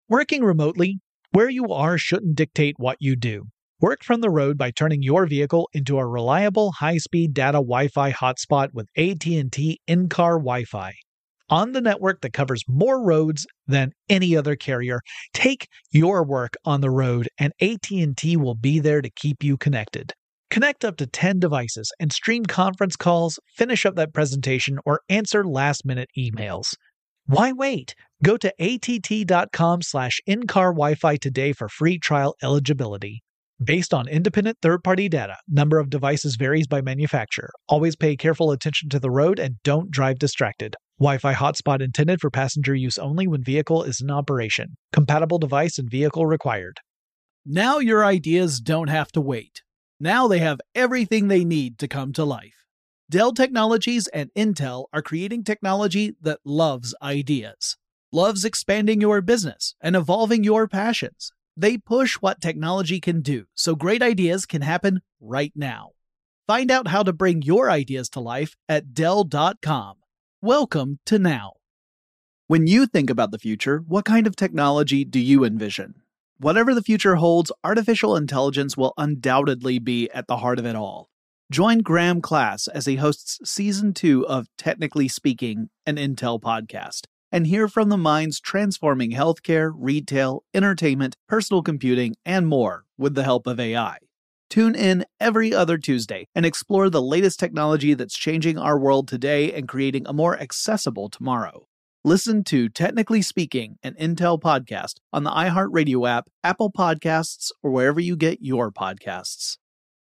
Working remotely, where you are shouldn't dictate what you do. Work from the road by turning your vehicle into a reliable high-speed data Wi-Fi hotspot with AT&T in-car Wi-Fi. On the network that covers more roads than any other carrier, take your work on the road and AT&T will be there to keep you connected. Connect up to 10 devices and stream conference calls, finish up that presentation, or answer last-minute emails. Why wait? Go to att.com/in-car Wi-Fi today for free trial eligibility. Based on independent third-party data, number of devices varies by manufacturer. Always pay careful attention to the road and don't drive distracted. Wi-Fi hotspot intended for passenger use only when vehicle is in operation. Compatible device and vehicle required. Now your ideas don't have to wait. Now they have everything they need to come to life. Dell Technologies and Intel are creating technology that loves ideas, loves expanding your business and evolving your passions. They push what technology can do so great ideas can happen right now. Find out how to bring your ideas to life at Dell.com. Welcome to now. When you think about the future, what kind of technology do you envision? Whatever the future holds, artificial intelligence will undoubtedly be at the heart of it all. Join Graham Class as he hosts Season 2 of Technically Speaking, an Intel podcast, and hear from the minds transforming healthcare, retail, entertainment, personal computing, and more with the help of AI. Tune in every other Tuesday and explore the latest technology that's changing our world today and creating a more accessible tomorrow. Listen to Technically Speaking, an Intel podcast on the iHeartRadio app, Apple Podcasts, or wherever you get your podcasts.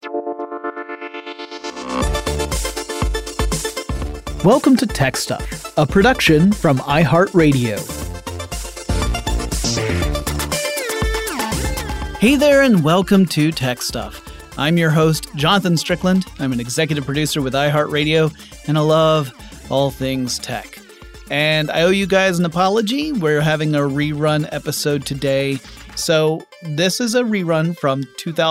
Welcome to Tech Stuff, a production from iHeartRadio. Hey there, and welcome to Tech Stuff. I'm your host, Jonathan Strickland. I'm an executive producer with iHeartRadio, and I love all things tech. And I owe you guys an apology. We're having a rerun episode today. So this is a rerun from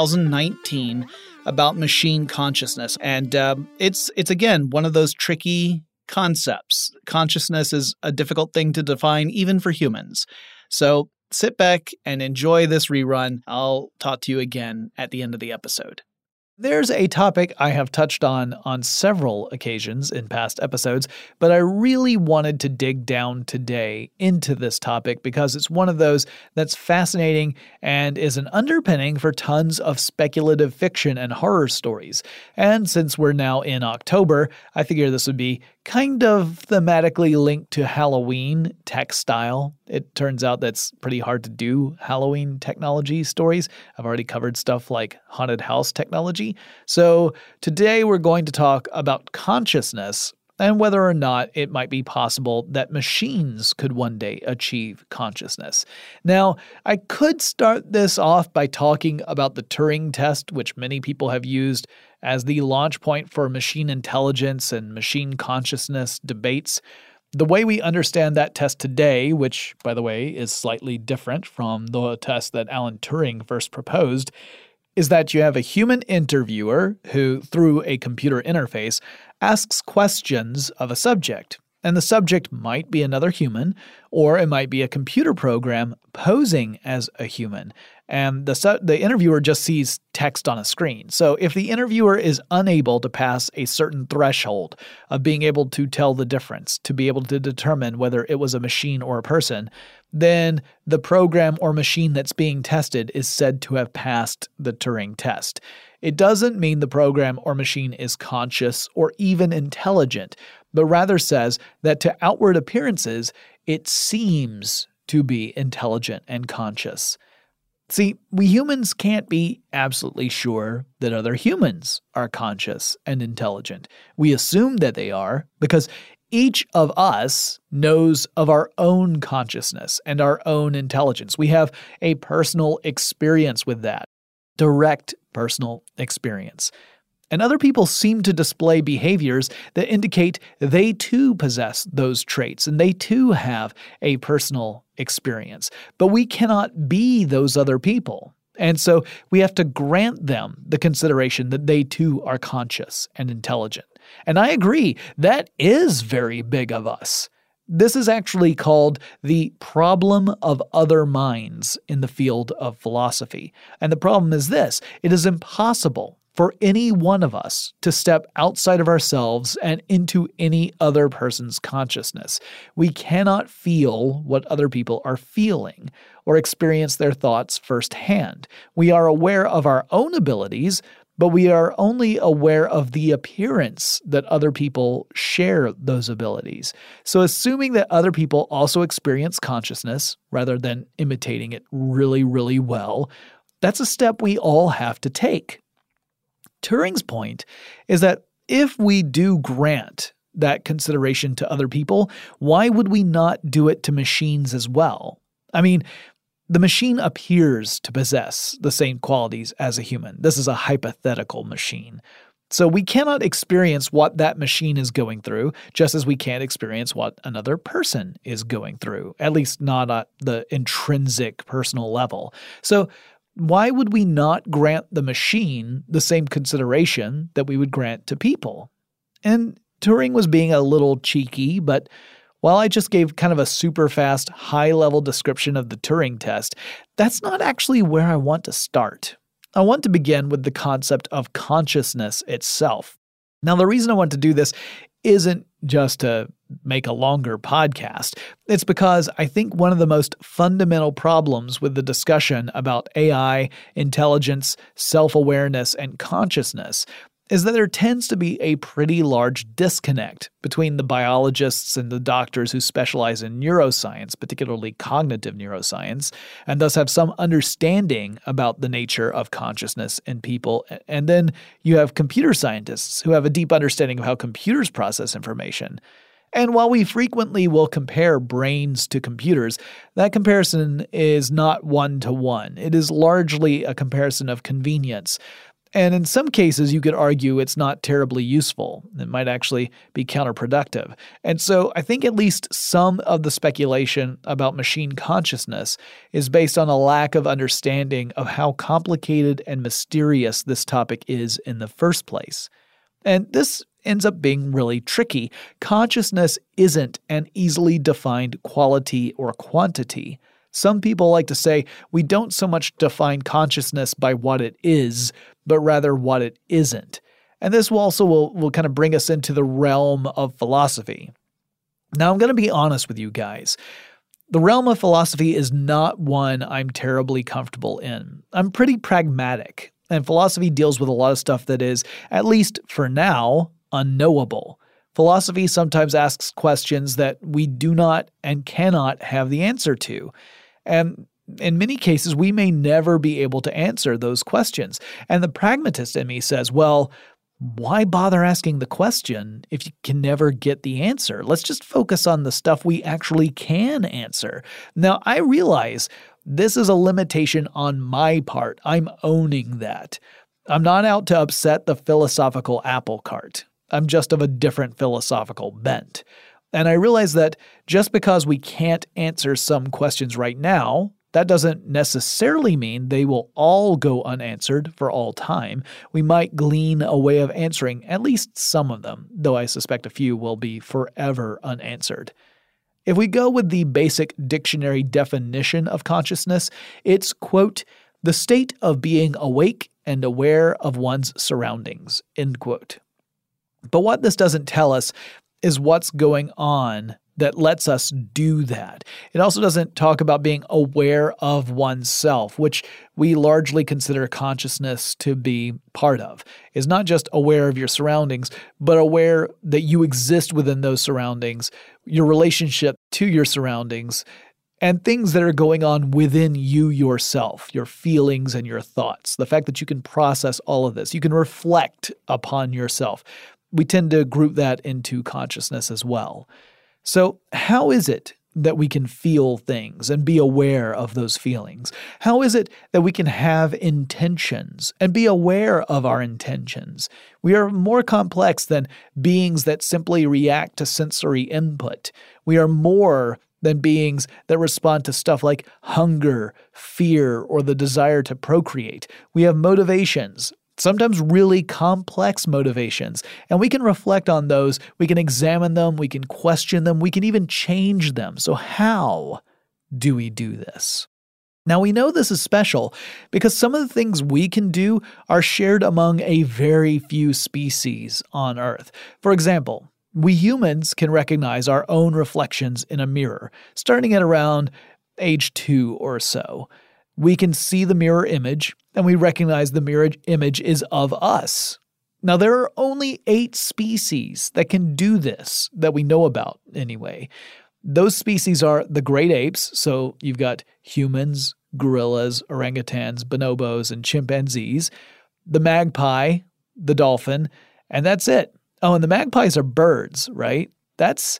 2019 about machine consciousness. And it's again, one of those tricky concepts. Consciousness is a difficult thing to define even for humans. So sit back and enjoy this rerun. I'll talk to you again at the end of the episode. There's a topic I have touched on several occasions in past episodes, but I really wanted to dig down today into this topic because it's one of those that's fascinating and is an underpinning for tons of speculative fiction and horror stories. And since we're now in October, I figure this would be kind of thematically linked to Halloween tech style. It turns out that's pretty hard to do Halloween technology stories. I've already covered stuff like haunted house technology. So today we're going to talk about consciousness and whether or not it might be possible that machines could one day achieve consciousness. Now, I could start this off by talking about the Turing test, which many people have used as the launch point for machine intelligence and machine consciousness debates. The way we understand that test today, which, by the way, is slightly different from the test that Alan Turing first proposed, is that you have a human interviewer who, through a computer interface, asks questions of a subject. And the subject might be another human, or it might be a computer program posing as a human. And the interviewer just sees text on a screen. So if the interviewer is unable to pass a certain threshold of being able to tell the difference, to be able to determine whether it was a machine or a person, then the program or machine that's being tested is said to have passed the Turing test. It doesn't mean the program or machine is conscious or even intelligent, but rather says that to outward appearances, it seems to be intelligent and conscious. See, we humans can't be absolutely sure that other humans are conscious and intelligent. We assume that they are because each of us knows of our own consciousness and our own intelligence. We have a personal experience with that, direct personal experience. And other people seem to display behaviors that indicate they too possess those traits and they too have a personal experience. But we cannot be those other people. And so we have to grant them the consideration that they too are conscious and intelligent. And I agree, that is very big of us. This is actually called the problem of other minds in the field of philosophy. And the problem is this: it is impossible for any one of us to step outside of ourselves and into any other person's consciousness. We cannot feel what other people are feeling or experience their thoughts firsthand. We are aware of our own abilities, but we are only aware of the appearance that other people share those abilities. So assuming that other people also experience consciousness rather than imitating it really, really well, that's a step we all have to take. Turing's point is that if we do grant that consideration to other people, why would we not do it to machines as well? I mean, the machine appears to possess the same qualities as a human. This is a hypothetical machine. So we cannot experience what that machine is going through, just as we can't experience what another person is going through, at least not at the intrinsic personal level. So why would we not grant the machine the same consideration that we would grant to people? And Turing was being a little cheeky, but while I just gave kind of a super fast, high-level description of the Turing test, that's not actually where I want to start. I want to begin with the concept of consciousness itself. Now, the reason I want to do this isn't just to make a longer podcast. It's because I think one of the most fundamental problems with the discussion about AI, intelligence, self-awareness, and consciousness is that there tends to be a pretty large disconnect between the biologists and the doctors who specialize in neuroscience, particularly cognitive neuroscience, and thus have some understanding about the nature of consciousness in people. And then you have computer scientists who have a deep understanding of how computers process information. And while we frequently will compare brains to computers, that comparison is not one-to-one. It is largely a comparison of convenience. And in some cases, you could argue it's not terribly useful. It might actually be counterproductive. And so I think at least some of the speculation about machine consciousness is based on a lack of understanding of how complicated and mysterious this topic is in the first place. And this ends up being really tricky. Consciousness isn't an easily defined quality or quantity. Some people like to say we don't so much define consciousness by what it is, but rather what it isn't. And this will kind of bring us into the realm of philosophy. Now, I'm going to be honest with you guys. The realm of philosophy is not one I'm terribly comfortable in. I'm pretty pragmatic, and philosophy deals with a lot of stuff that is, at least for now, unknowable. Philosophy sometimes asks questions that we do not and cannot have the answer to. And in many cases, we may never be able to answer those questions. And the pragmatist in me says, well, why bother asking the question if you can never get the answer? Let's just focus on the stuff we actually can answer. Now, I realize this is a limitation on my part. I'm owning that. I'm not out to upset the philosophical apple cart. I'm just of a different philosophical bent. And I realize that just because we can't answer some questions right now, that doesn't necessarily mean they will all go unanswered for all time. We might glean a way of answering at least some of them, though I suspect a few will be forever unanswered. If we go with the basic dictionary definition of consciousness, it's, quote, the state of being awake and aware of one's surroundings, end quote. But what this doesn't tell us is what's going on that lets us do that. It also doesn't talk about being aware of oneself, which we largely consider consciousness to be part of. It's not just aware of your surroundings, but aware that you exist within those surroundings, your relationship to your surroundings, and things that are going on within you yourself, your feelings and your thoughts. The fact that you can process all of this, you can reflect upon yourself. We tend to group that into consciousness as well. So how is it that we can feel things and be aware of those feelings? How is it that we can have intentions and be aware of our intentions? We are more complex than beings that simply react to sensory input. We are more than beings that respond to stuff like hunger, fear, or the desire to procreate. We have motivations, sometimes really complex motivations, and we can reflect on those, we can examine them, we can question them, we can even change them. So how do we do this? Now, we know this is special because some of the things we can do are shared among a very few species on Earth. For example, we humans can recognize our own reflections in a mirror, starting at around age 2 or so. We can see the mirror image, and we recognize the mirror image is of us. Now, there are only 8 species that can do this that we know about anyway. Those species are the great apes, so you've got humans, gorillas, orangutans, bonobos, and chimpanzees, the magpie, the dolphin, and that's it. Oh, and the magpies are birds, right? That's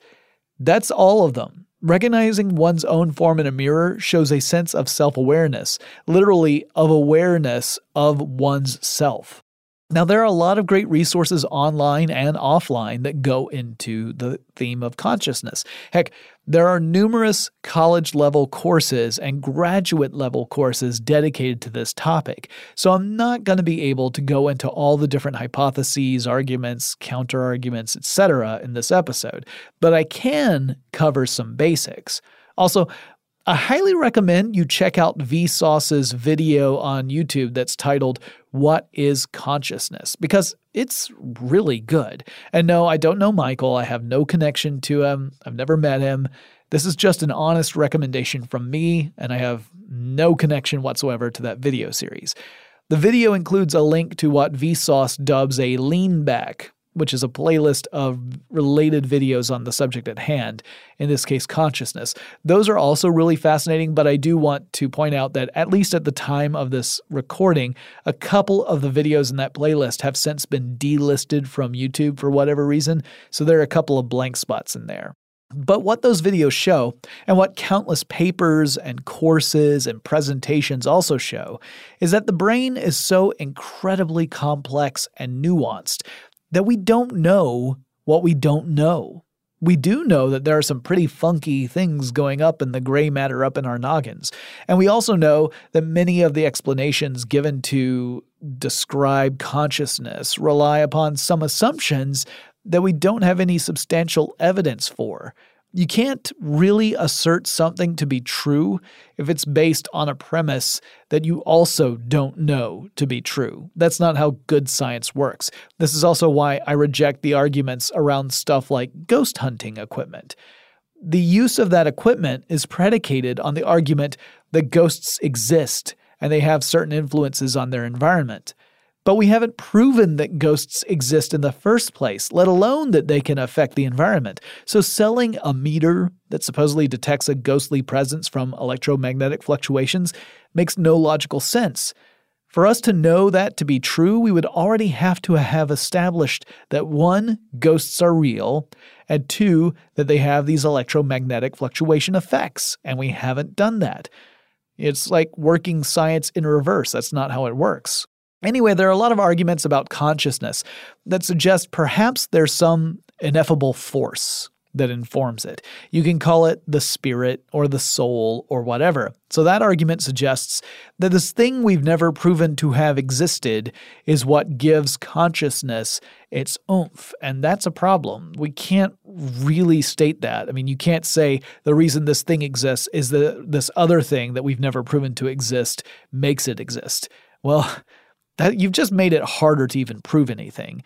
all of them. Recognizing one's own form in a mirror shows a sense of self-awareness, literally of awareness of one's self. Now, there are a lot of great resources online and offline that go into the theme of consciousness. Heck, there are numerous college-level courses and graduate-level courses dedicated to this topic, so I'm not going to be able to go into all the different hypotheses, arguments, counter-arguments, etc. in this episode, but I can cover some basics. Also, I highly recommend you check out Vsauce's video on YouTube that's titled, What is Consciousness? Because it's really good. And no, I don't know Michael. I have no connection to him. I've never met him. This is just an honest recommendation from me, and I have no connection whatsoever to that video series. The video includes a link to what Vsauce dubs a lean back, which is a playlist of related videos on the subject at hand, in this case, consciousness. Those are also really fascinating, but I do want to point out that at least at the time of this recording, a couple of the videos in that playlist have since been delisted from YouTube for whatever reason, so there are a couple of blank spots in there. But what those videos show, and what countless papers and courses and presentations also show, is that the brain is so incredibly complex and nuanced that we don't know what we don't know. We do know that there are some pretty funky things going up in the gray matter up in our noggins. And we also know that many of the explanations given to describe consciousness rely upon some assumptions that we don't have any substantial evidence for. You can't really assert something to be true if it's based on a premise that you also don't know to be true. That's not how good science works. This is also why I reject the arguments around stuff like ghost hunting equipment. The use of that equipment is predicated on the argument that ghosts exist and they have certain influences on their environment. But we haven't proven that ghosts exist in the first place, let alone that they can affect the environment. So selling a meter that supposedly detects a ghostly presence from electromagnetic fluctuations makes no logical sense. For us to know that to be true, we would already have to have established that 1, ghosts are real, and 2, that they have these electromagnetic fluctuation effects, and we haven't done that. It's like working science in reverse. That's not how it works. Anyway, there are a lot of arguments about consciousness that suggest perhaps there's some ineffable force that informs it. You can call it the spirit or the soul or whatever. So that argument suggests that this thing we've never proven to have existed is what gives consciousness its oomph, and that's a problem. We can't really state that. I mean, you can't say the reason this thing exists is that this other thing that we've never proven to exist makes it exist. Well, you've just made it harder to even prove anything.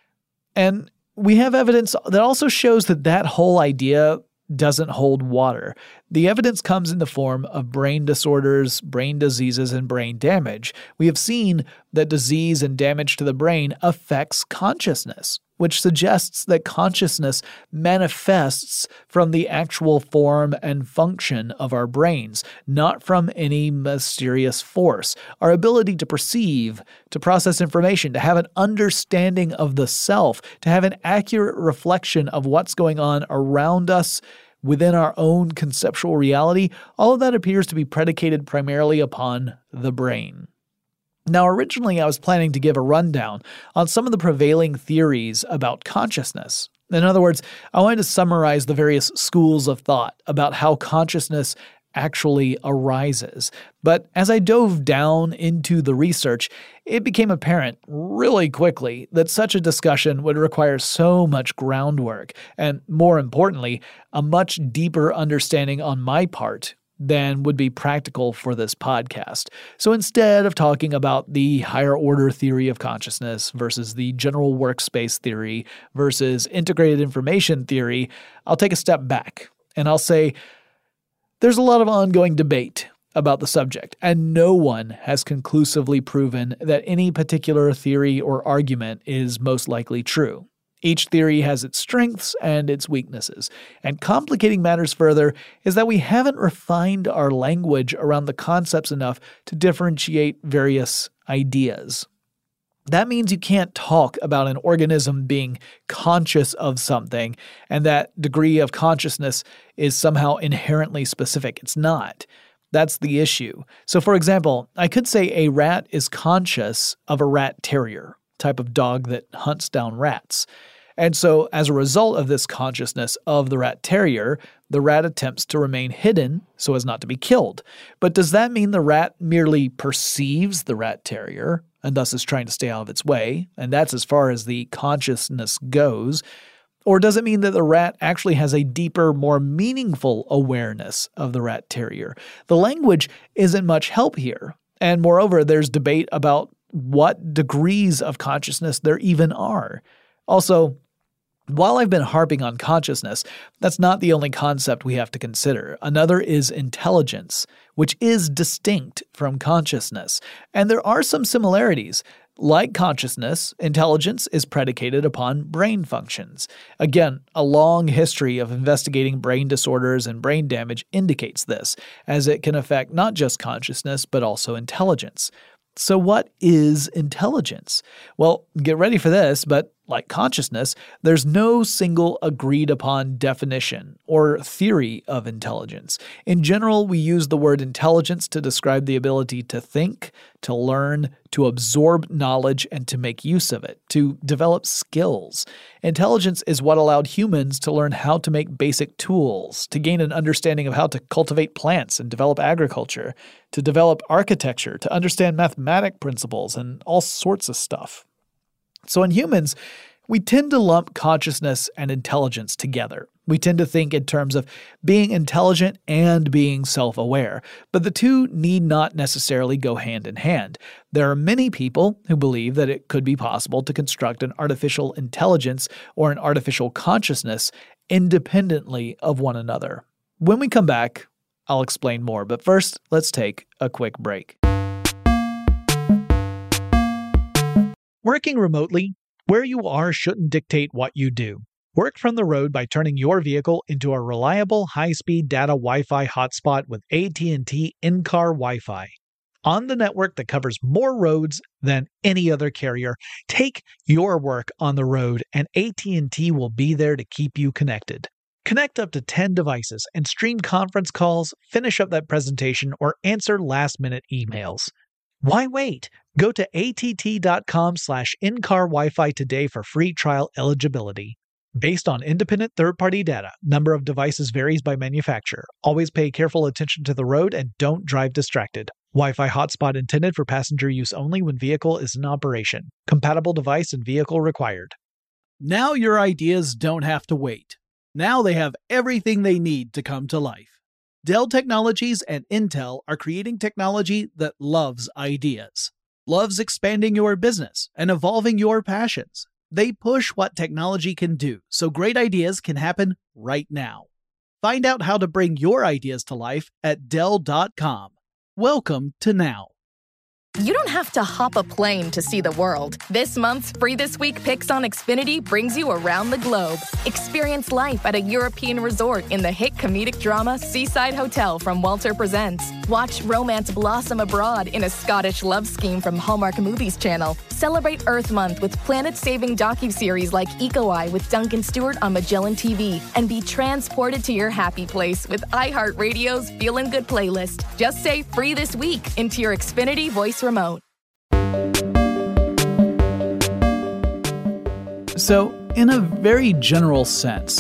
And we have evidence that also shows that that whole idea doesn't hold water. The evidence comes in the form of brain disorders, brain diseases, and brain damage. We have seen that disease and damage to the brain affects consciousness, which suggests that consciousness manifests from the actual form and function of our brains, not from any mysterious force. Our ability to perceive, to process information, to have an understanding of the self, to have an accurate reflection of what's going on around us within our own conceptual reality, all of that appears to be predicated primarily upon the brain. Now, originally I was planning to give a rundown on some of the prevailing theories about consciousness. In other words, I wanted to summarize the various schools of thought about how consciousness actually arises. But as I dove down into the research, it became apparent really quickly that such a discussion would require so much groundwork, and more importantly, a much deeper understanding on my part than would be practical for this podcast. So instead of talking about the higher order theory of consciousness versus the general workspace theory versus integrated information theory, I'll take a step back and I'll say there's a lot of ongoing debate about the subject, and no one has conclusively proven that any particular theory or argument is most likely true. Each theory has its strengths and its weaknesses, and complicating matters further is that we haven't refined our language around the concepts enough to differentiate various ideas. That means you can't talk about an organism being conscious of something, and that degree of consciousness is somehow inherently specific. It's not. That's the issue. So for example, I could say a rat is conscious of a rat terrier, type of dog that hunts down rats. And so as a result of this consciousness of the rat terrier, the rat attempts to remain hidden so as not to be killed. But does that mean the rat merely perceives the rat terrier and thus is trying to stay out of its way, and that's as far as the consciousness goes? Or does it mean that the rat actually has a deeper, more meaningful awareness of the rat terrier? The language isn't much help here. And moreover, there's debate about what degrees of consciousness there even are. Also, while I've been harping on consciousness, that's not the only concept we have to consider. Another is intelligence, which is distinct from consciousness. And there are some similarities. Like consciousness, intelligence is predicated upon brain functions. Again, a long history of investigating brain disorders and brain damage indicates this, as it can affect not just consciousness, but also intelligence. So what is intelligence? Well, get ready for this, but like consciousness, there's no single agreed-upon definition or theory of intelligence. In general, we use the word intelligence to describe the ability to think, to learn, to absorb knowledge, and to make use of it, to develop skills. Intelligence is what allowed humans to learn how to make basic tools, to gain an understanding of how to cultivate plants and develop agriculture, to develop architecture, to understand mathematic principles, and all sorts of stuff. So in humans, we tend to lump consciousness and intelligence together. We tend to think in terms of being intelligent and being self-aware, but the two need not necessarily go hand in hand. There are many people who believe that it could be possible to construct an artificial intelligence or an artificial consciousness independently of one another. When we come back, I'll explain more, but first, let's take a quick break. Working remotely, where you are shouldn't dictate what you do. Work from the road by turning your vehicle into a reliable high-speed data Wi-Fi hotspot with AT&T in-car Wi-Fi. On the network that covers more roads than any other carrier, take your work on the road and AT&T will be there to keep you connected. Connect up to 10 devices and stream conference calls, finish up that presentation, or answer last-minute emails. Why wait? Go to att.com/in-car Wi-Fi today for free trial eligibility. Based on independent third-party data, number of devices varies by manufacturer. Always pay careful attention to the road and don't drive distracted. Wi-Fi hotspot intended for passenger use only when vehicle is in operation. Compatible device and vehicle required. Now your ideas don't have to wait. Now they have everything they need to come to life. Dell Technologies and Intel are creating technology that loves ideas, loves expanding your business and evolving your passions. They push what technology can do so great ideas can happen right now. Find out how to bring your ideas to life at Dell.com. Welcome to now. You don't have to hop a plane to see the world. This month's Free This Week Picks on Xfinity brings you around the globe. Experience life at a European resort in the hit comedic drama Seaside Hotel from Walter Presents. Watch romance blossom abroad in a Scottish love scheme from Hallmark Movies Channel. Celebrate Earth Month with planet-saving docuseries like Eco Eye with Duncan Stewart on Magellan TV. And be transported to your happy place with iHeartRadio's Feelin' Good playlist. Just say Free This Week into your Xfinity voice remote. So, in a very general sense,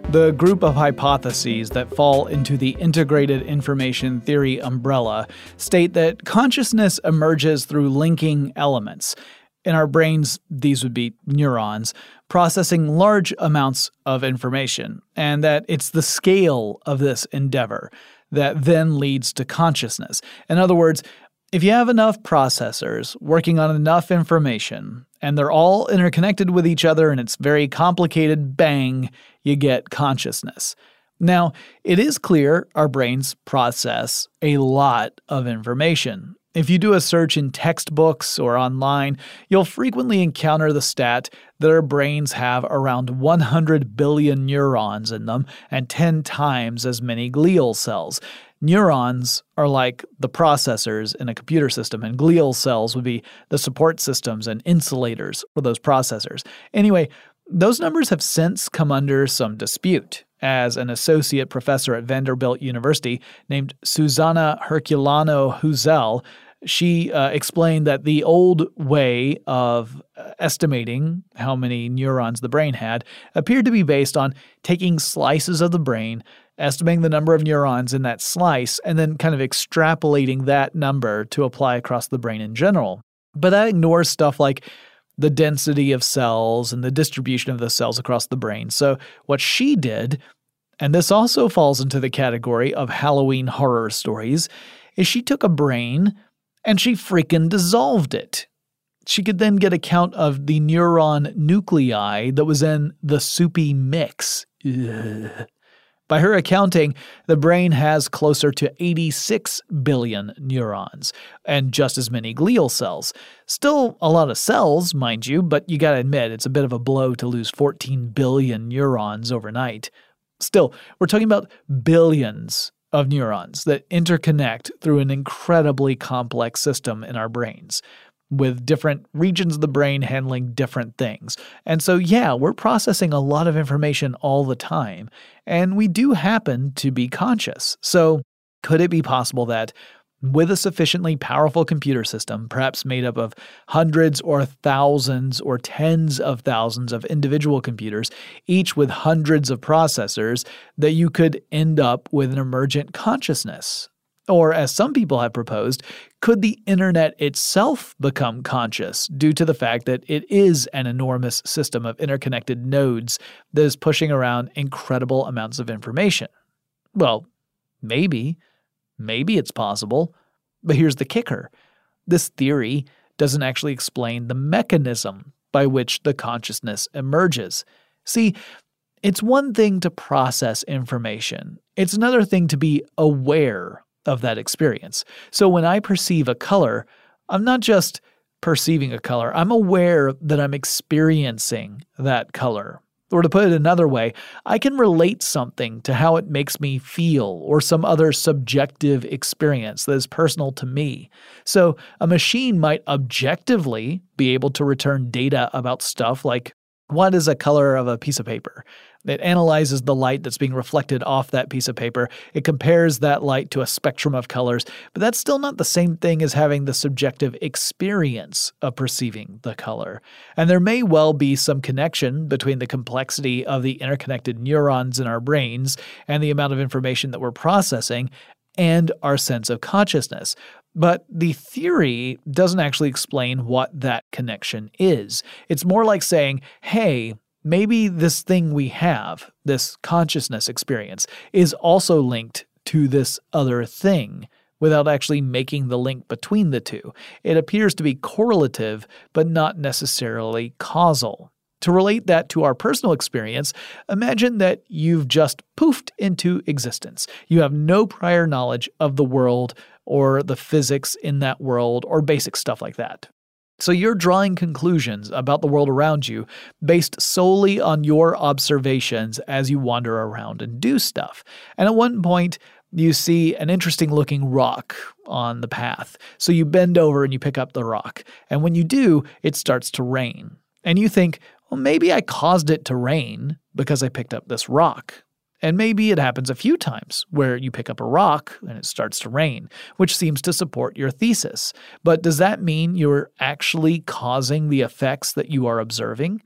The group of hypotheses that fall into the integrated information theory umbrella state that consciousness emerges through linking elements. In our brains, these would be neurons, processing large amounts of information, and that it's the scale of this endeavor that then leads to consciousness. In other words, if you have enough processors working on enough information, and they're all interconnected with each other and it's very complicated, bang, you get consciousness. Now, it is clear our brains process a lot of information. If you do a search in textbooks or online, you'll frequently encounter the stat that our brains have around 100 billion neurons in them and 10 times as many glial cells. Neurons are like the processors in a computer system, and glial cells would be the support systems and insulators for those processors. Anyway, those numbers have since come under some dispute, as an associate professor at Vanderbilt University named Susanna Herculano-Huzel, she explained that the old way of estimating how many neurons the brain had appeared to be based on taking slices of the brain, estimating the number of neurons in that slice, and then kind of extrapolating that number to apply across the brain in general. But that ignores stuff like the density of cells and the distribution of the cells across the brain. So what she did, and this also falls into the category of Halloween horror stories, is she took a brain and she freaking dissolved it. She could then get a count of the neuron nuclei that was in the soupy mix. Ugh. By her accounting, the brain has closer to 86 billion neurons and just as many glial cells. Still a lot of cells, mind you, but you gotta admit it's a bit of a blow to lose 14 billion neurons overnight. Still, we're talking about billions of neurons that interconnect through an incredibly complex system in our brains, with different regions of the brain handling different things. And so, yeah, we're processing a lot of information all the time, and we do happen to be conscious. So, could it be possible that with a sufficiently powerful computer system, perhaps made up of hundreds or thousands or tens of thousands of individual computers, each with hundreds of processors, that you could end up with an emergent consciousness? Or, as some people have proposed, could the internet itself become conscious due to the fact that it is an enormous system of interconnected nodes that is pushing around incredible amounts of information? Well, maybe. Maybe it's possible. But here's the kicker. This theory doesn't actually explain the mechanism by which the consciousness emerges. See, it's one thing to process information. It's another thing to be aware of that experience. So when I perceive a color, I'm not just perceiving a color. I'm aware that I'm experiencing that color. Or to put it another way, I can relate something to how it makes me feel or some other subjective experience that is personal to me. So a machine might objectively be able to return data about stuff like, what is a color of a piece of paper? It analyzes the light that's being reflected off that piece of paper. It compares that light to a spectrum of colors, but that's still not the same thing as having the subjective experience of perceiving the color. And there may well be some connection between the complexity of the interconnected neurons in our brains and the amount of information that we're processing and our sense of consciousness. But the theory doesn't actually explain what that connection is. It's more like saying, hey, maybe this thing we have, this consciousness experience, is also linked to this other thing without actually making the link between the two. It appears to be correlative, but not necessarily causal. To relate that to our personal experience, imagine that you've just poofed into existence. You have no prior knowledge of the world or the physics in that world or basic stuff like that. So you're drawing conclusions about the world around you based solely on your observations as you wander around and do stuff. And at one point, you see an interesting looking rock on the path. So you bend over and you pick up the rock. And when you do, it starts to rain. And you think, well, maybe I caused it to rain because I picked up this rock. And maybe it happens a few times where you pick up a rock and it starts to rain, which seems to support your thesis. But does that mean you're actually causing the effects that you are observing?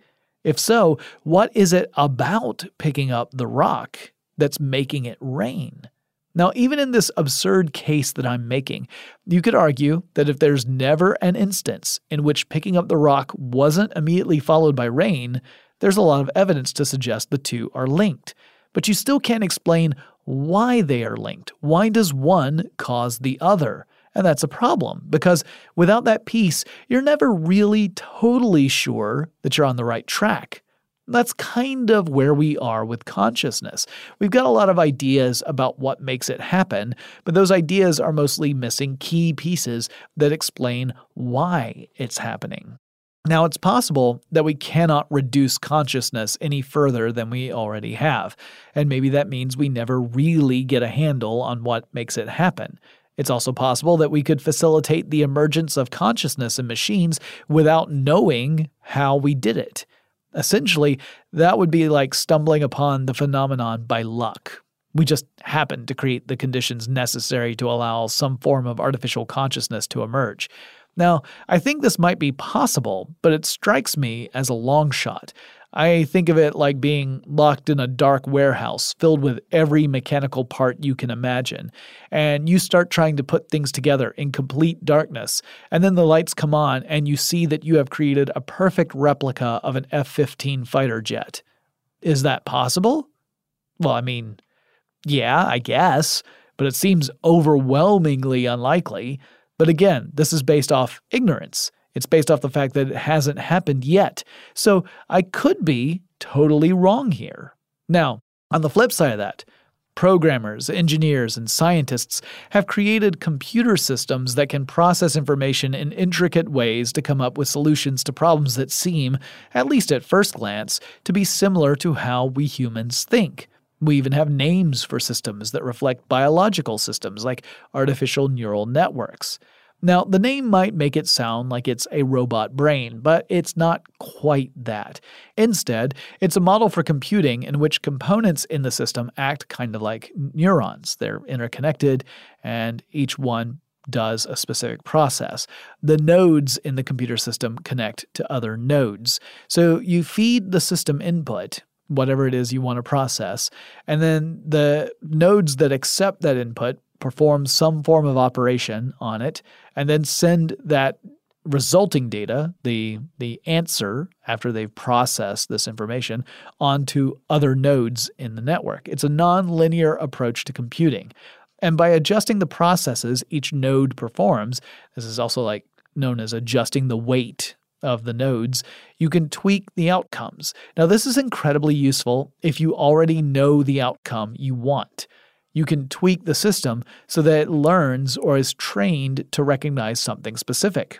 If so, what is it about picking up the rock that's making it rain? Now, even in this absurd case that I'm making, you could argue that if there's never an instance in which picking up the rock wasn't immediately followed by rain, there's a lot of evidence to suggest the two are linked. But you still can't explain why they are linked. Why does one cause the other? And that's a problem, because without that piece, you're never really totally sure that you're on the right track. That's kind of where we are with consciousness. We've got a lot of ideas about what makes it happen, but those ideas are mostly missing key pieces that explain why it's happening. Now, it's possible that we cannot reduce consciousness any further than we already have, and maybe that means we never really get a handle on what makes it happen. It's also possible that we could facilitate the emergence of consciousness in machines without knowing how we did it. Essentially, that would be like stumbling upon the phenomenon by luck. We just happened to create the conditions necessary to allow some form of artificial consciousness to emerge. Now, I think this might be possible, but it strikes me as a long shot. I think of it like being locked in a dark warehouse filled with every mechanical part you can imagine, and you start trying to put things together in complete darkness, and then the lights come on and you see that you have created a perfect replica of an F-15 fighter jet. Is that possible? Well, I mean, yeah, I guess, but it seems overwhelmingly unlikely. But again, this is based off ignorance. It's based off the fact that it hasn't happened yet. So I could be totally wrong here. Now, on the flip side of that, programmers, engineers, and scientists have created computer systems that can process information in intricate ways to come up with solutions to problems that seem, at least at first glance, to be similar to how we humans think. We even have names for systems that reflect biological systems, like artificial neural networks. Now, the name might make it sound like it's a robot brain, but it's not quite that. Instead, it's a model for computing in which components in the system act kind of like neurons. They're interconnected, and each one does a specific process. The nodes in the computer system connect to other nodes. So you feed the system input, whatever it is you want to process, and then the nodes that accept that input perform some form of operation on it, and then send that resulting data, the answer after they've processed this information, onto other nodes in the network. It's a non-linear approach to computing. And by adjusting the processes each node performs, this is also like known as adjusting the weight of the nodes, you can tweak the outcomes. Now, this is incredibly useful if you already know the outcome you want. You can tweak the system so that it learns or is trained to recognize something specific.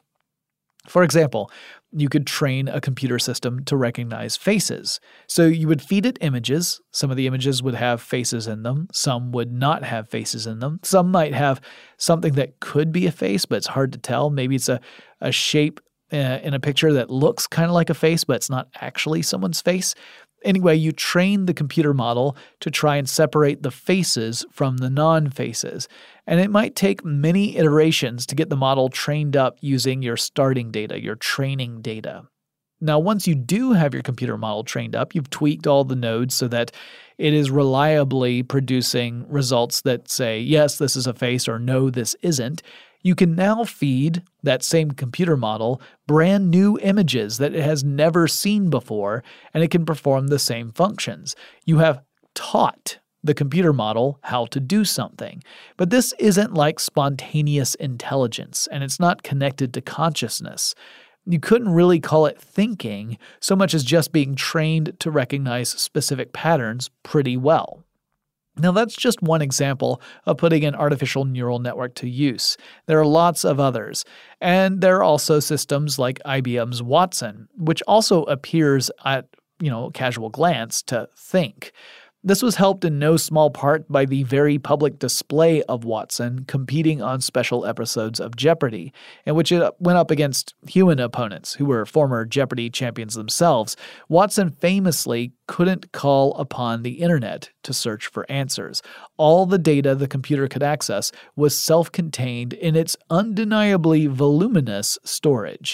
For example, you could train a computer system to recognize faces. So you would feed it images. Some of the images would have faces in them. Some would not have faces in them. Some might have something that could be a face, but it's hard to tell. Maybe it's a shape in a picture that looks kind of like a face, but it's not actually someone's face. Anyway, you train the computer model to try and separate the faces from the non-faces. And it might take many iterations to get the model trained up using your starting data, your training data. Now, once you do have your computer model trained up, you've tweaked all the nodes so that it is reliably producing results that say, yes, this is a face, or no, this isn't. You can now feed that same computer model brand new images that it has never seen before, and it can perform the same functions. You have taught the computer model how to do something. But this isn't like spontaneous intelligence, and it's not connected to consciousness. You couldn't really call it thinking so much as just being trained to recognize specific patterns pretty well. Now, that's just one example of putting an artificial neural network to use. There are lots of others. And there are also systems like IBM's Watson, which also appears at, casual glance to think. This was helped in no small part by the very public display of Watson competing on special episodes of Jeopardy, in which it went up against human opponents who were former Jeopardy champions themselves. Watson famously couldn't call upon the internet to search for answers. All the data the computer could access was self-contained in its undeniably voluminous storage.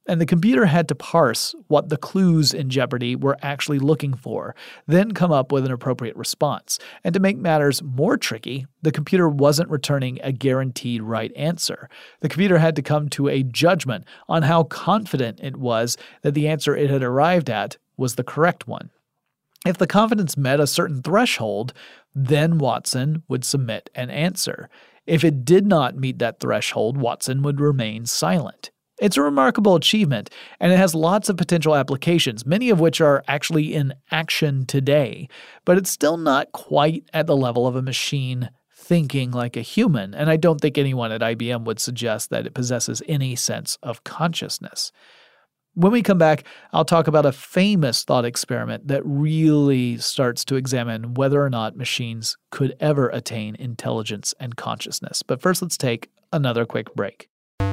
and the computer had to parse what the clues in Jeopardy were actually looking for, then come up with an appropriate response. And to make matters more tricky, the computer wasn't returning a guaranteed right answer. The computer had to come to a judgment on how confident it was that the answer it had arrived at was the correct one. If the confidence met a certain threshold, then Watson would submit an answer. If it did not meet that threshold, Watson would remain silent. It's a remarkable achievement, and it has lots of potential applications, many of which are actually in action today. But it's still not quite at the level of a machine thinking like a human, and I don't think anyone at IBM would suggest that it possesses any sense of consciousness. When we come back, I'll talk about a famous thought experiment that really starts to examine whether or not machines could ever attain intelligence and consciousness. But first, let's take another quick break.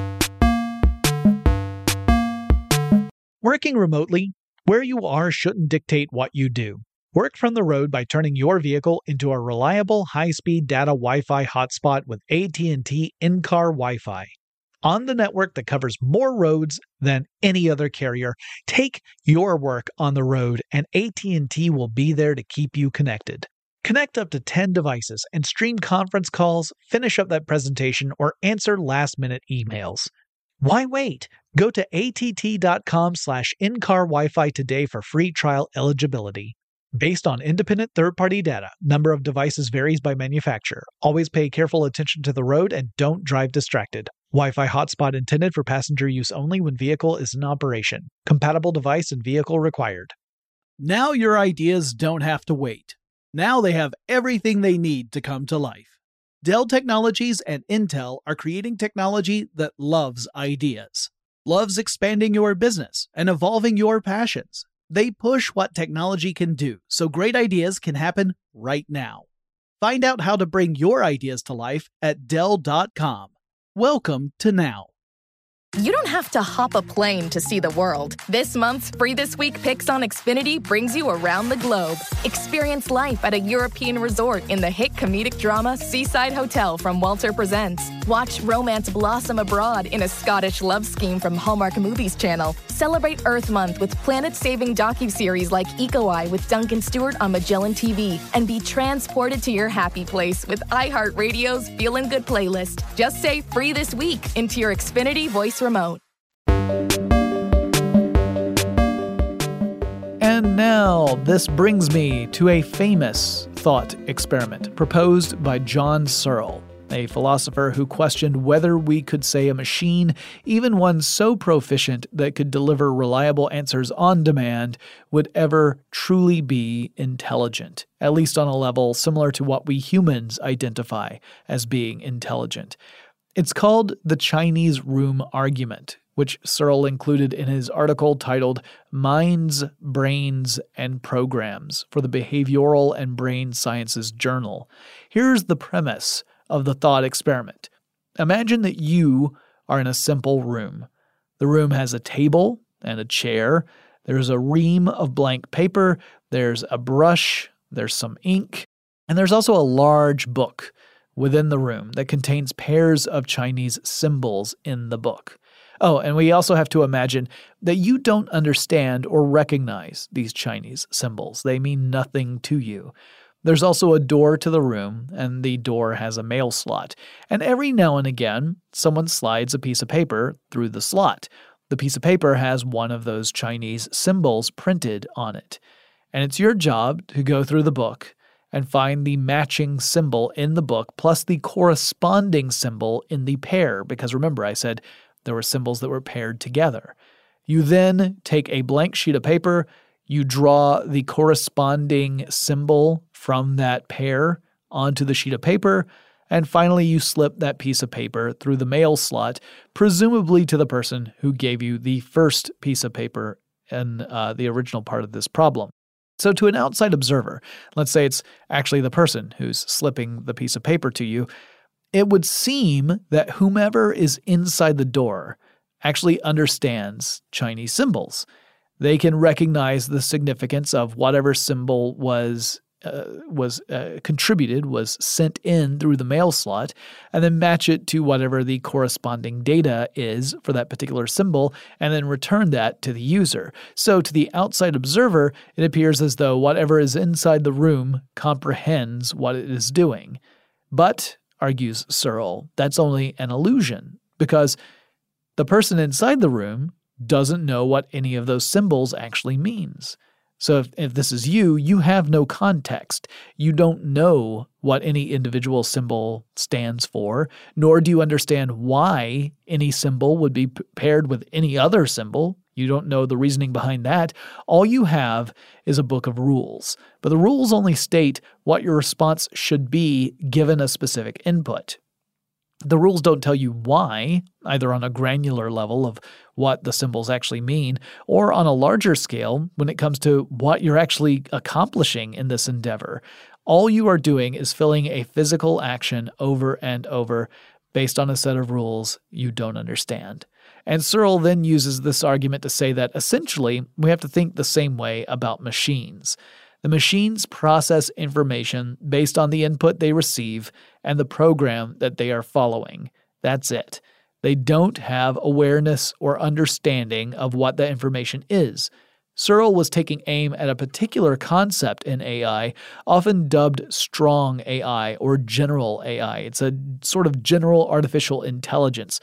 Working remotely, where you are shouldn't dictate what you do. Work from the road by turning your vehicle into a reliable high-speed data Wi-Fi hotspot with AT&T in-car Wi-Fi. On the network that covers more roads than any other carrier, take your work on the road and AT&T will be there to keep you connected. Connect up to 10 devices and stream conference calls, finish up that presentation, or answer last-minute emails. Why wait? Go to att.com/in-car Wi-Fi today for free trial eligibility. Based on independent third-party data, number of devices varies by manufacturer. Always pay careful attention to the road and don't drive distracted. Wi-Fi hotspot intended for passenger use only when vehicle is in operation. Compatible device and vehicle required. Now your ideas don't have to wait. Now they have everything they need to come to life. Dell Technologies and Intel are creating technology that loves ideas, loves expanding your business and evolving your passions. They push what technology can do so great ideas can happen right now. Find out how to bring your ideas to life at Dell.com. Welcome to now. You don't have to hop a plane to see the world. This month's Free This Week Picks on Xfinity brings you around the globe. Experience life at a European resort in the hit comedic drama Seaside Hotel from Walter Presents. Watch romance blossom abroad in a Scottish love scheme from Hallmark Movies Channel. Celebrate Earth Month with planet-saving docuseries like Eco Eye with Duncan Stewart on Magellan TV. And be transported to your happy place with iHeartRadio's Feelin' Good playlist. Just say Free This Week into your Xfinity voice remote. And now this brings me to a famous thought experiment proposed by John Searle, a philosopher who questioned whether we could say a machine, even one so proficient that could deliver reliable answers on demand, would ever truly be intelligent, at least on a level similar to what we humans identify as being intelligent. It's called the Chinese Room Argument, which Searle included in his article titled Minds, Brains, and Programs for the Behavioral and Brain Sciences Journal. Here's the premise of the thought experiment. Imagine that you are in a simple room. The room has a table and a chair. There's a ream of blank paper. There's a brush. There's some ink. And there's also a large book within the room that contains pairs of Chinese symbols in the book. Oh, and we also have to imagine that you don't understand or recognize these Chinese symbols. They mean nothing to you. There's also a door to the room, and the door has a mail slot. And every now and again, someone slides a piece of paper through the slot. The piece of paper has one of those Chinese symbols printed on it. And it's your job to go through the book and find the matching symbol in the book plus the corresponding symbol in the pair, because remember I said there were symbols that were paired together. You then take a blank sheet of paper, you draw the corresponding symbol from that pair onto the sheet of paper, and finally you slip that piece of paper through the mail slot, presumably to the person who gave you the first piece of paper in the original part of this problem. So to an outside observer, let's say it's actually the person who's slipping the piece of paper to you, it would seem that whomever is inside the door actually understands Chinese symbols. They can recognize the significance of whatever symbol was contributed, was sent in through the mail slot, and then match it to whatever the corresponding data is for that particular symbol, and then return that to the user. So to the outside observer, it appears as though whatever is inside the room comprehends what it is doing. But, argues Searle, that's only an illusion, because the person inside the room doesn't know what any of those symbols actually means. So if this is you, you have no context. You don't know what any individual symbol stands for, nor do you understand why any symbol would be paired with any other symbol. You don't know the reasoning behind that. All you have is a book of rules. But the rules only state what your response should be given a specific input. The rules don't tell you why, either on a granular level of what the symbols actually mean, or on a larger scale when it comes to what you're actually accomplishing in this endeavor. All you are doing is filling a physical action over and over based on a set of rules you don't understand. And Searle then uses this argument to say that essentially we have to think the same way about machines. The machines process information based on the input they receive and the program that they are following. That's it. They don't have awareness or understanding of what that information is. Searle was taking aim at a particular concept in AI, often dubbed strong AI or general AI. It's a sort of general artificial intelligence.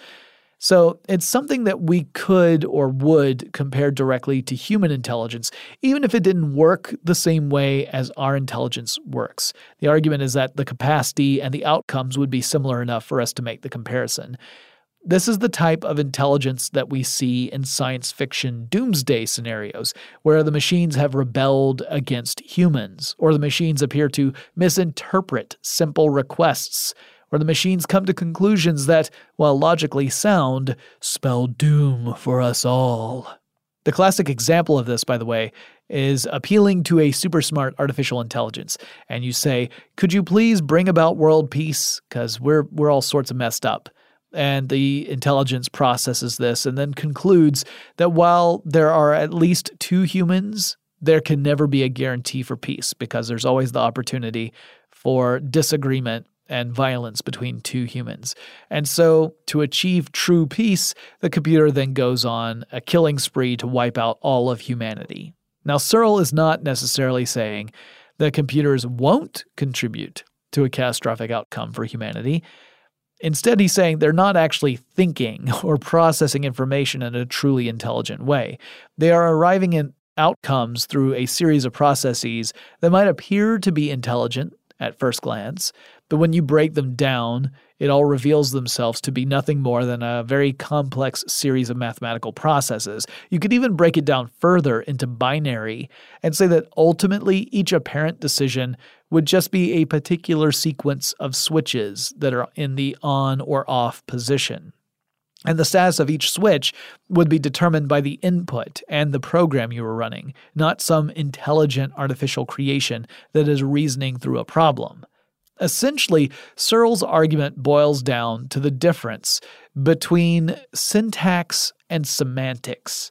So it's something that we could or would compare directly to human intelligence, even if it didn't work the same way as our intelligence works. The argument is that the capacity and the outcomes would be similar enough for us to make the comparison. This is the type of intelligence that we see in science fiction doomsday scenarios, where the machines have rebelled against humans, or the machines appear to misinterpret simple requests, or the machines come to conclusions that, while logically sound, spell doom for us all. The classic example of this, by the way, is appealing to a super smart artificial intelligence, and you say, "Could you please bring about world peace? Because we're all sorts of messed up." And the intelligence processes this and then concludes that while there are at least two humans, there can never be a guarantee for peace because there's always the opportunity for disagreement and violence between two humans. And so, to achieve true peace, the computer then goes on a killing spree to wipe out all of humanity. Now, Searle is not necessarily saying that computers won't contribute to a catastrophic outcome for humanity. Instead, he's saying they're not actually thinking or processing information in a truly intelligent way. They are arriving at outcomes through a series of processes that might appear to be intelligent at first glance, but when you break them down, it all reveals themselves to be nothing more than a very complex series of mathematical processes. You could even break it down further into binary and say that ultimately each apparent decision would just be a particular sequence of switches that are in the on or off position. And the status of each switch would be determined by the input and the program you were running, not some intelligent artificial creation that is reasoning through a problem. Essentially, Searle's argument boils down to the difference between syntax and semantics.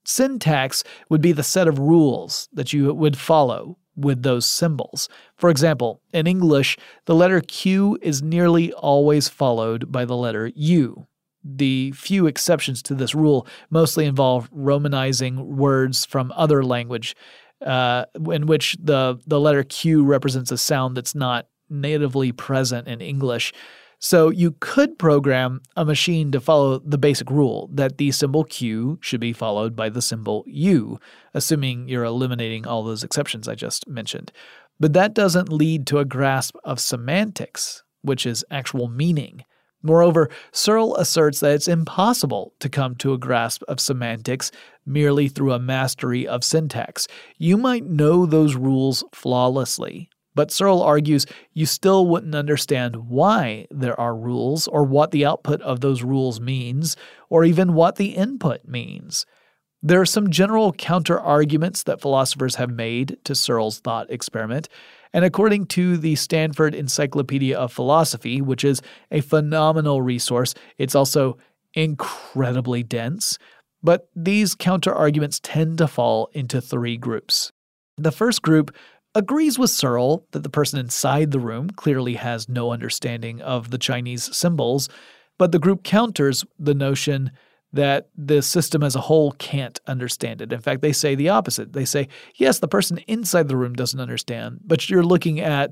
Syntax would be the set of rules that you would follow with those symbols. For example, in English, the letter Q is nearly always followed by the letter U. The few exceptions to this rule mostly involve romanizing words from other language in which the letter Q represents a sound that's not natively present in English. So you could program a machine to follow the basic rule that the symbol Q should be followed by the symbol U, assuming you're eliminating all those exceptions I just mentioned. But that doesn't lead to a grasp of semantics, which is actual meaning. Moreover, Searle asserts that it's impossible to come to a grasp of semantics merely through a mastery of syntax. You might know those rules flawlessly, but Searle argues you still wouldn't understand why there are rules or what the output of those rules means, or even what the input means. There are some general counter-arguments that philosophers have made to Searle's thought experiment, and according to the Stanford Encyclopedia of Philosophy, which is a phenomenal resource, it's also incredibly dense. But these counter-arguments tend to fall into three groups. The first group agrees with Searle that the person inside the room clearly has no understanding of the Chinese symbols, but the group counters the notion that the system as a whole can't understand it. In fact, they say the opposite. They say, yes, the person inside the room doesn't understand, but you're looking at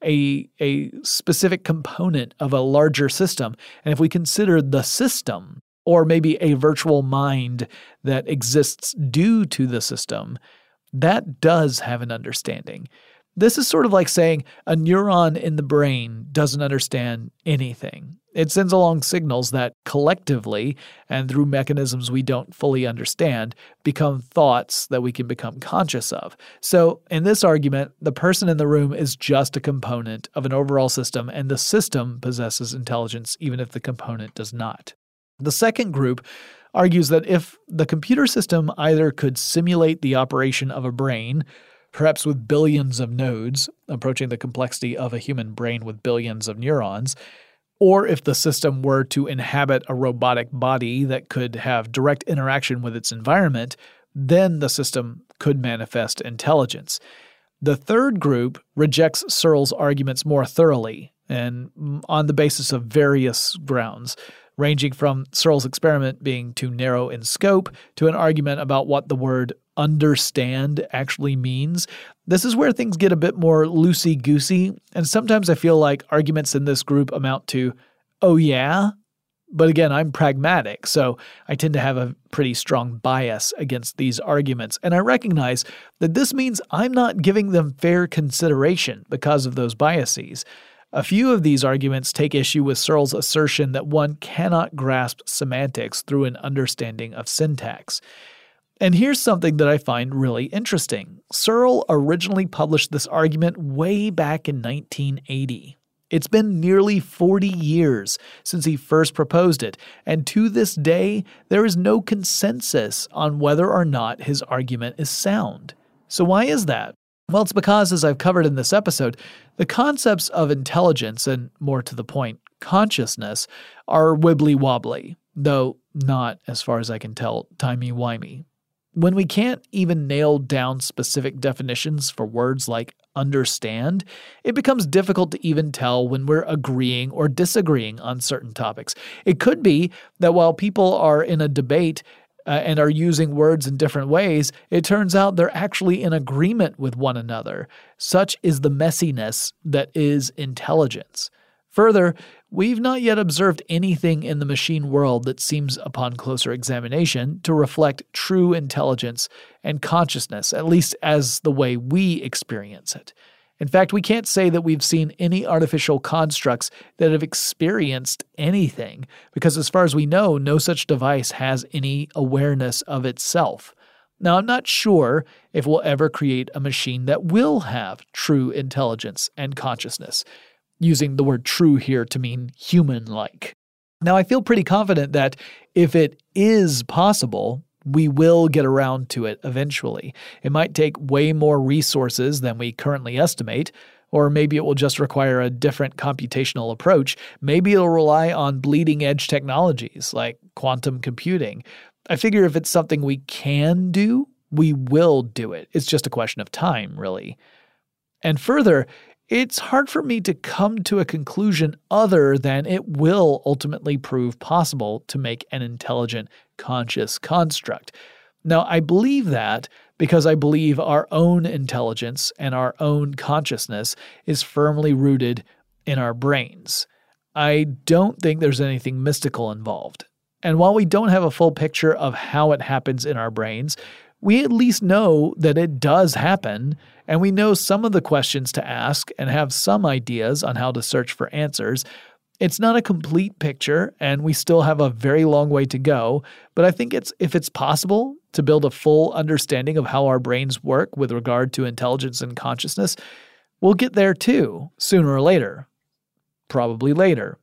a specific component of a larger system. And if we consider the system, or maybe a virtual mind that exists due to the system, that does have an understanding. This is sort of like saying a neuron in the brain doesn't understand anything. It sends along signals that collectively, and through mechanisms we don't fully understand, become thoughts that we can become conscious of. So in this argument, the person in the room is just a component of an overall system, and the system possesses intelligence even if the component does not. The second group argues that if the computer system either could simulate the operation of a brain, perhaps with billions of nodes, approaching the complexity of a human brain with billions of neurons, or if the system were to inhabit a robotic body that could have direct interaction with its environment, then the system could manifest intelligence. The third group rejects Searle's arguments more thoroughly and on the basis of various grounds, ranging from Searle's experiment being too narrow in scope to an argument about what the word understand actually means. This is where things get a bit more loosey-goosey, and sometimes I feel like arguments in this group amount to, oh yeah? But again, I'm pragmatic, so I tend to have a pretty strong bias against these arguments, and I recognize that this means I'm not giving them fair consideration because of those biases. A few of these arguments take issue with Searle's assertion that one cannot grasp semantics through an understanding of syntax. And here's something that I find really interesting. Searle originally published this argument way back in 1980. It's been nearly 40 years since he first proposed it, and to this day, there is no consensus on whether or not his argument is sound. So why is that? Well, it's because, as I've covered in this episode, the concepts of intelligence, and more to the point, consciousness, are wibbly-wobbly, though not, as far as I can tell, timey-wimey. When we can't even nail down specific definitions for words like understand, it becomes difficult to even tell when we're agreeing or disagreeing on certain topics. It could be that while people are in a debate and are using words in different ways, it turns out they're actually in agreement with one another. Such is the messiness that is intelligence. Further, we've not yet observed anything in the machine world that seems, upon closer examination, to reflect true intelligence and consciousness, at least as the way we experience it. In fact, we can't say that we've seen any artificial constructs that have experienced anything, because as far as we know, no such device has any awareness of itself. Now, I'm not sure if we'll ever create a machine that will have true intelligence and consciousness, using the word true here to mean human-like. Now, I feel pretty confident that if it is possible, we will get around to it eventually. It might take way more resources than we currently estimate, or maybe it will just require a different computational approach. Maybe it'll rely on bleeding-edge technologies like quantum computing. I figure if it's something we can do, we will do it. It's just a question of time, really. And further, it's hard for me to come to a conclusion other than it will ultimately prove possible to make an intelligent, conscious construct. Now, I believe that because I believe our own intelligence and our own consciousness is firmly rooted in our brains. I don't think there's anything mystical involved. And while we don't have a full picture of how it happens in our brains, we at least know that it does happen, and we know some of the questions to ask and have some ideas on how to search for answers. It's not a complete picture, and we still have a very long way to go, but I think if it's possible to build a full understanding of how our brains work with regard to intelligence and consciousness, we'll get there too, sooner or later. Probably later.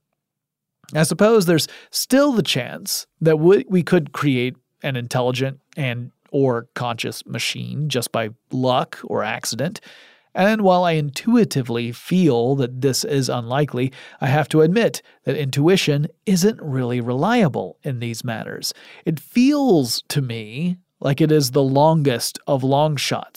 I suppose there's still the chance that we could create an intelligent or conscious machine just by luck or accident. And while I intuitively feel that this is unlikely, I have to admit that intuition isn't really reliable in these matters. It feels to me like it is the longest of long shots.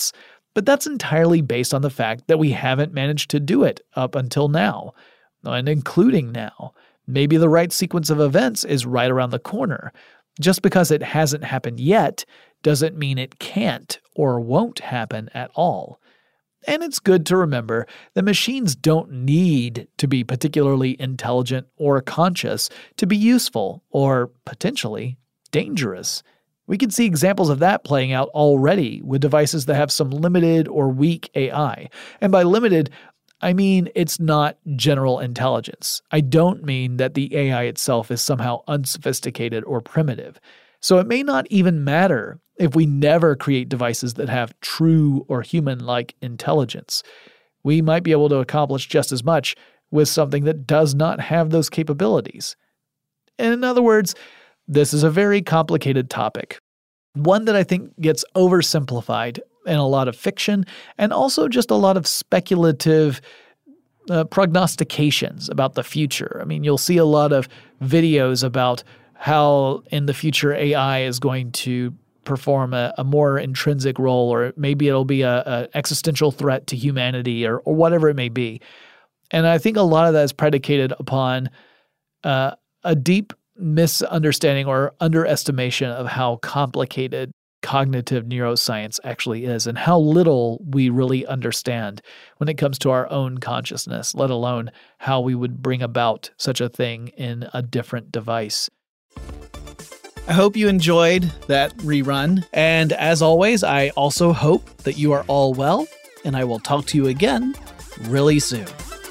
But that's entirely based on the fact that we haven't managed to do it up until now, and including now. Maybe the right sequence of events is right around the corner. Just because it hasn't happened yet doesn't mean it can't or won't happen at all. And it's good to remember that machines don't need to be particularly intelligent or conscious to be useful or potentially dangerous. We can see examples of that playing out already with devices that have some limited or weak AI. And by limited, I mean it's not general intelligence. I don't mean that the AI itself is somehow unsophisticated or primitive. So it may not even matter if we never create devices that have true or human-like intelligence. We might be able to accomplish just as much with something that does not have those capabilities. In other words, this is a very complicated topic, one that I think gets oversimplified in a lot of fiction and also just a lot of speculative prognostications about the future. I mean, you'll see a lot of videos about how in the future AI is going to perform a more intrinsic role, or maybe it'll be a existential threat to humanity or whatever it may be. And I think a lot of that is predicated upon a deep misunderstanding or underestimation of how complicated cognitive neuroscience actually is and how little we really understand when it comes to our own consciousness, let alone how we would bring about such a thing in a different device. I hope you enjoyed that rerun. And as always, I also hope that you are all well, and I will talk to you again really soon.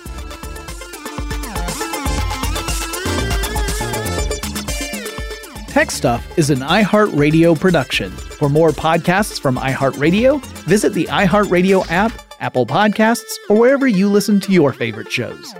Tech Stuff is an iHeartRadio production. For more podcasts from iHeartRadio, visit the iHeartRadio app, Apple Podcasts, or wherever you listen to your favorite shows.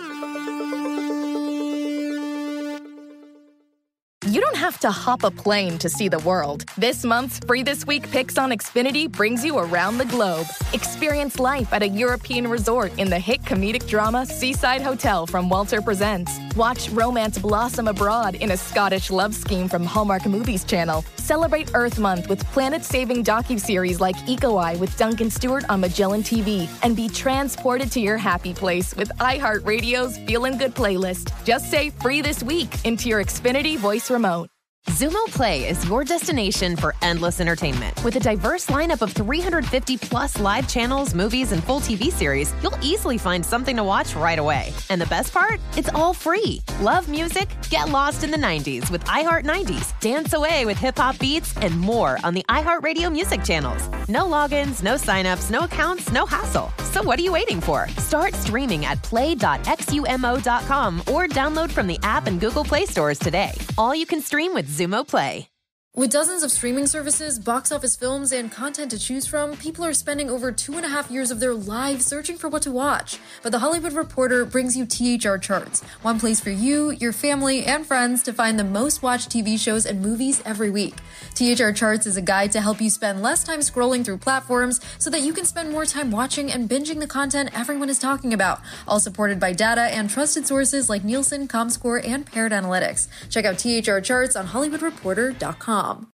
You don't have to hop a plane to see the world. This month's Free This Week Picks on Xfinity brings you around the globe. Experience life at a European resort in the hit comedic drama Seaside Hotel from Walter Presents. Watch romance blossom abroad in a Scottish love scheme from Hallmark Movies Channel. Celebrate Earth Month with planet-saving docuseries like Eco Eye with Duncan Stewart on Magellan TV. And be transported to your happy place with iHeartRadio's Feelin' Good playlist. Just say Free This Week into your Xfinity voice remote. Xumo Play is your destination for endless entertainment. With a diverse lineup of 350-plus live channels, movies, and full TV series, you'll easily find something to watch right away. And the best part? It's all free. Love music? Get lost in the 90s with iHeart 90s, dance away with hip-hop beats, and more on the iHeartRadio music channels. No logins, no signups, no accounts, no hassle. So what are you waiting for? Start streaming at play.xumo.com or download from the app and Google Play stores today. All you can stream with Xumo Play. With dozens of streaming services, box office films, and content to choose from, people are spending over 2.5 years of their lives searching for what to watch. But The Hollywood Reporter brings you THR Charts, one place for you, your family, and friends to find the most watched TV shows and movies every week. THR Charts is a guide to help you spend less time scrolling through platforms so that you can spend more time watching and binging the content everyone is talking about, all supported by data and trusted sources like Nielsen, Comscore, and Paired Analytics. Check out THR Charts on HollywoodReporter.com.